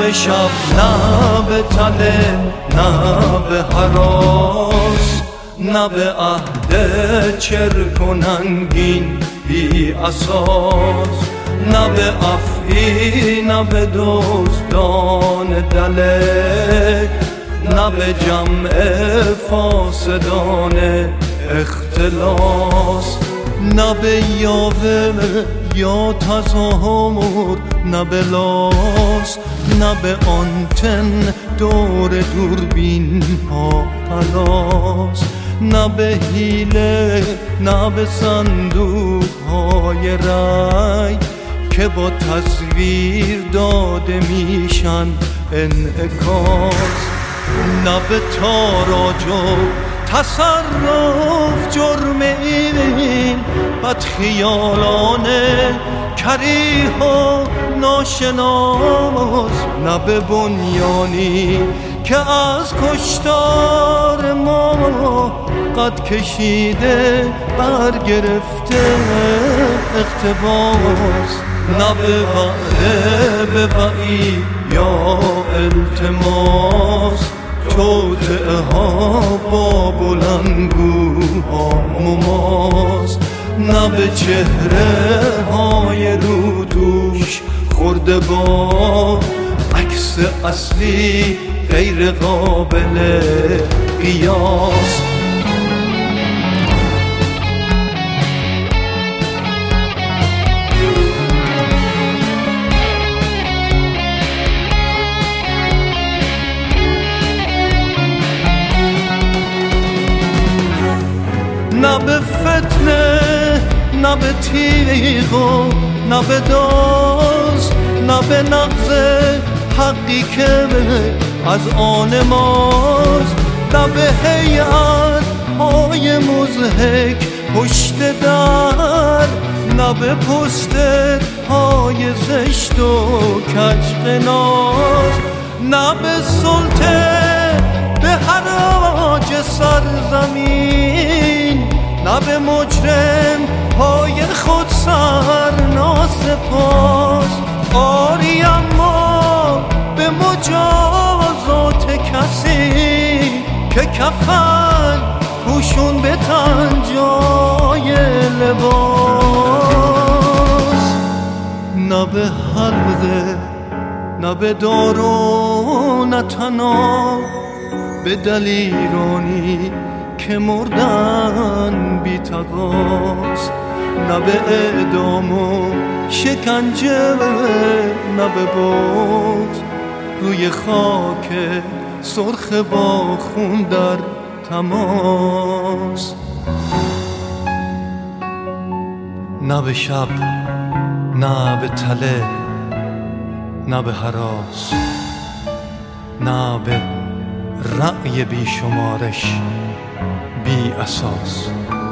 به شب نه به تله نه به هراس، نه به عهد چرک و ننگین بی اساس، نه به عفوی نه به دزدان دلک، نه به جمع فاسدان اختلاس، نه به یاوه یا تظاهر، نه به لاس، نه به آنتن دور دوربین ها پلاس، نه به حیله نه به صندوق های رای که با تصویر داده میشن انعکاس، نه به تاراج و تصرف جرم این بدخیالانه کریه و ناشناس، نه به بنیانی که از کشتار ما قد کشیده برگرفته اقتباس، نه به وعده به وعی یا التماس، توطئه ها با بلندگوها مماس، نه به چهره های رو دوش خورده با عکس اصلی غیر قابل قیاس. نه به فتنه نه به تیغ و نه به داز، نه به نقض حقی که از آن ماست، نه به هیئت های مضحک پشت در، نه به پوستر های زشت و کج قناس، نه به سلطه به حراج سرزمین، نه به مجرم پای خود سرناسپاس. آری اما به مجازات کسی که کفن پوشون به تن جای لباس، نه به حلقه نه به دارو، نه تنها به دلیرانی که مردن بی تقاص، نه به اعدام و شکنجه، نه به بغض روی خاک سرخ با خون در تماس، نه به شب نه به تله نه به هراس، نه به رأی بیشمارش بی اساس.